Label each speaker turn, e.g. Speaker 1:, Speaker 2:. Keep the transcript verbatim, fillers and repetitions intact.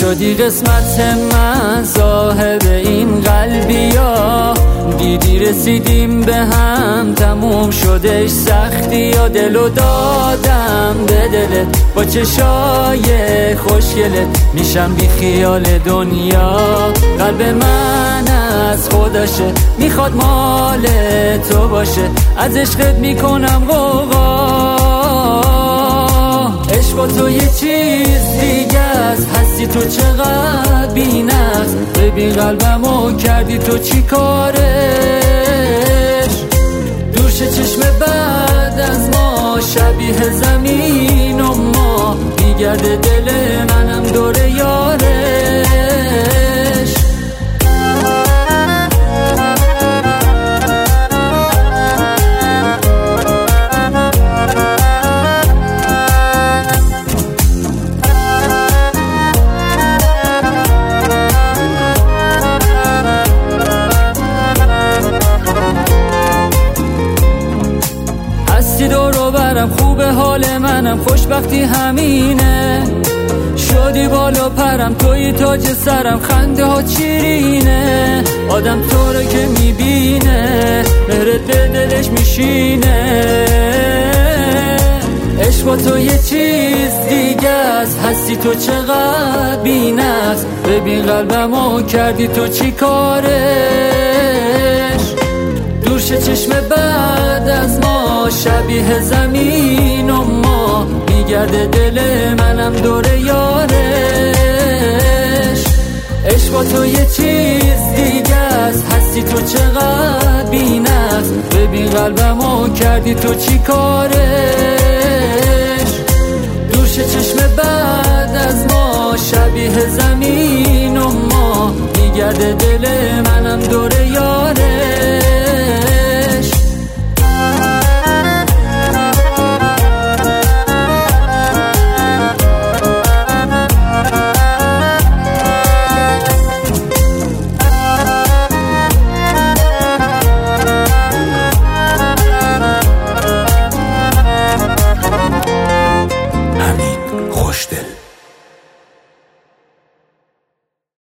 Speaker 1: نشدی قسمت من صاحب این قلبی ها، دیدی رسیدیم به هم تموم شدش سختی یا دلو دادم به دلت، با چشای خوشگلت میشم بی خیال دنیا. قلب من از خودشه میخواد مال تو باشه، از عشقت میکنم غوغا. عشق با تو یه چیز دیگه است، هستی تو چقدر بی‌نقص. ببین قلبمو کردی تو چی کارش، دور شه چشم بعد از ما شبیه زمین و ما، میگرده دل منم دور یارش. دورو برم خوبه حال منم، خوشبختی همینه. شدی بالا پرم توی تاج سرم، خنده ها چیرینه. آدم تو رو که میبینه مهرت به دلش میشینه. عشق با تو یه چیز دیگه است، هستی تو چقدر بی‌نقص. ببین قلبمو کردی تو چی کارش، دور شه چشم بعد از ما شبیه زمین و ما، میگرده دل منم دور یارش. عشق با تو یه چیز دیگه است، هستی تو چقدر بی‌نقص. ببین قلبمو کردی تو چی کارش، دور شه چشم بعد از ما شبیه زمین و ما، میگرده دل